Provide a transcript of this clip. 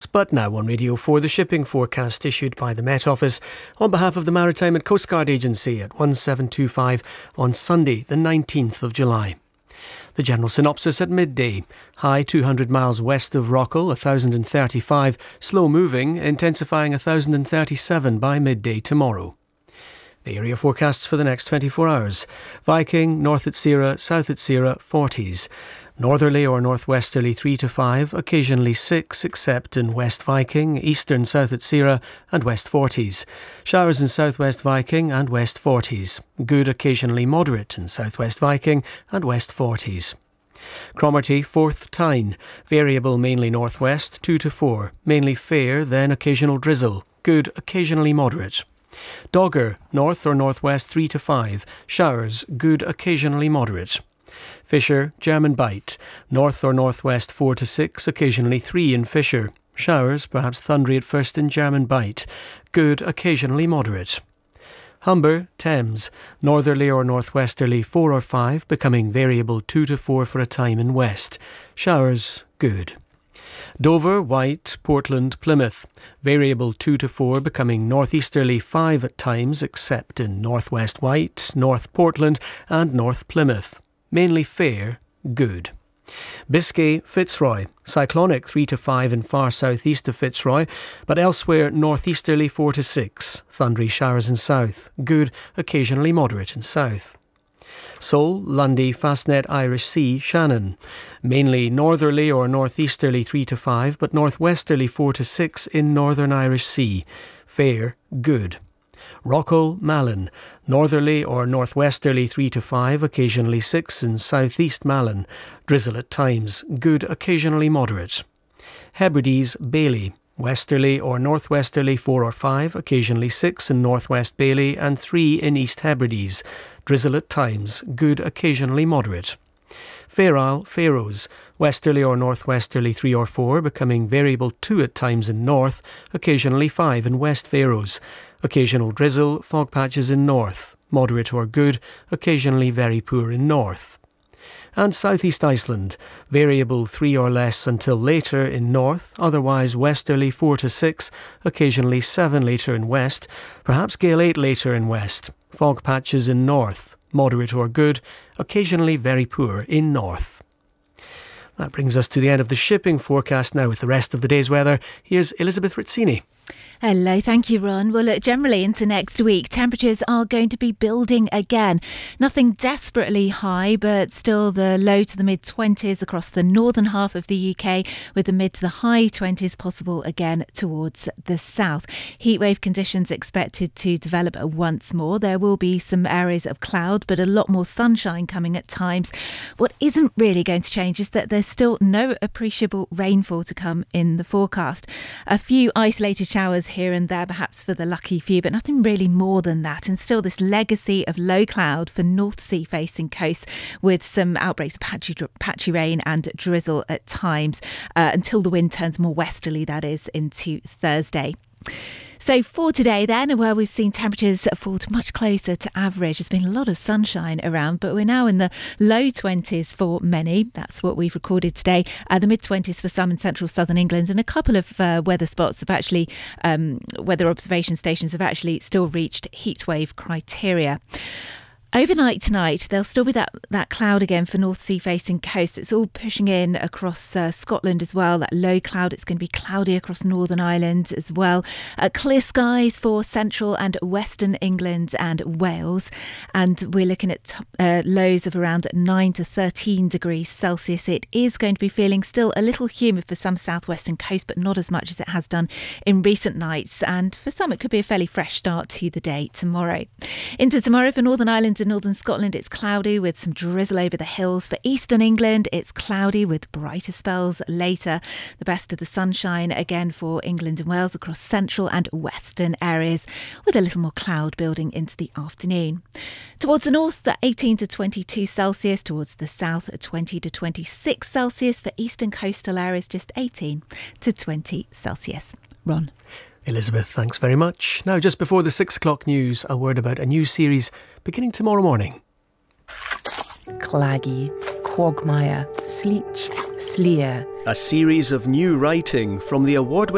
But now on Radio 4, the shipping forecast issued by the Met Office on behalf of the Maritime and Coast Guard Agency at 1725 on Sunday, the 19th of July. The general synopsis at midday. High 200 miles west of Rockall, 1035, slow moving, intensifying 1037 by midday tomorrow. The area forecasts for the next 24 hours. Viking, north at Sierra, south at Sierra, 40s. Northerly or northwesterly 3 to 5, occasionally 6 except in West Viking, eastern south at Sierra and west 40s. Showers in southwest Viking and west 40s. Good occasionally moderate in southwest Viking and west 40s. Cromarty, 4th Tyne. Variable mainly northwest 2 to 4. Mainly fair, then occasional drizzle. Good occasionally moderate. Dogger, north or northwest 3 to 5. Showers, good occasionally moderate. Fisher, German Bight. North or northwest 4 to 6, occasionally 3 in Fisher. Showers, perhaps thundery at first in German Bight. Good, occasionally moderate. Humber, Thames. Northerly or northwesterly 4 or 5, becoming variable 2 to 4 for a time in west. Showers, good. Dover, White, Portland, Plymouth. Variable 2 to 4, becoming northeasterly 5 at times, except in northwest White, North Portland and North Plymouth. Mainly fair, good. Biscay, Fitzroy. Cyclonic 3 to 5 in far southeast of Fitzroy, but elsewhere northeasterly 4 to 6. Thundery showers in south. Good, occasionally moderate in south. Seoul, Lundy, Fastnet, Irish Sea, Shannon. Mainly northerly or northeasterly 3 to 5, but northwesterly 4 to 6 in northern Irish Sea. Fair, good. Rockall, Malin. Northerly or northwesterly 3 to 5, occasionally 6 in southeast Malin. Drizzle at times. Good, occasionally moderate. Hebrides, Bailey. Westerly or northwesterly 4 or 5, occasionally 6 in northwest Bailey and 3 in East Hebrides. Drizzle at times. Good, occasionally moderate. Fair Isle, Faroes. Westerly or northwesterly 3 or 4, becoming variable 2 at times in north, occasionally 5 in West Faroes. Occasional drizzle, fog patches in north. Moderate or good, occasionally very poor in north. And southeast Iceland, variable 3 or less until later in north, otherwise westerly 4 to 6, occasionally 7 later in west, perhaps gale 8 later in west. Fog patches in north, moderate or good, occasionally very poor in north. That brings us to the end of the shipping forecast now with the rest of the day's weather. Here's Elizabeth Rizzini. Hello, thank you, Ron. Well, look, generally into next week, temperatures are going to be building again. Nothing desperately high, but still the low to the mid-20s across the northern half of the UK, with the mid to the high 20s possible again towards the south. Heatwave conditions expected to develop once more. There will be some areas of cloud, but a lot more sunshine coming at times. What isn't really going to change is that there's still no appreciable rainfall to come in the forecast. A few isolated showers here and there, perhaps for the lucky few, but nothing really more than that. And still this legacy of low cloud for North Sea facing coasts, with some outbreaks of patchy rain and drizzle at times until the wind turns more westerly, that is, into Thursday. So for today then, where we've seen temperatures fall to much closer to average, there's been a lot of sunshine around, but we're now in the low 20s for many. That's what we've recorded today. The mid-20s for some in central southern England, and a couple of weather spots have actually, weather observation stations have actually still reached heatwave criteria. Overnight tonight, there'll still be that cloud again for North Sea facing coasts. It's all pushing in across Scotland as well. That low cloud, it's going to be cloudy across Northern Ireland as well. Clear skies for central and western England and Wales. And we're looking at lows of around 9 to 13 degrees Celsius. It is going to be feeling still a little humid for some southwestern coast, but not as much as it has done in recent nights. And for some, it could be a fairly fresh start to the day tomorrow. Into tomorrow for Northern Ireland and northern Scotland, it's cloudy with some drizzle over the hills. For eastern England, it's cloudy with brighter spells later. The best of the sunshine again for England and Wales across central and western areas, with a little more cloud building into the afternoon. Towards the north, 18 to 22 Celsius. Towards the south, 20 to 26 Celsius. For eastern coastal areas, just 18 to 20 Celsius. Ron. Elizabeth, thanks very much. Now, just before the 6 o'clock news, a word about a new series beginning tomorrow morning. Claggy, Quagmire, Sleech, Sleer. A series of new writing from the award-winning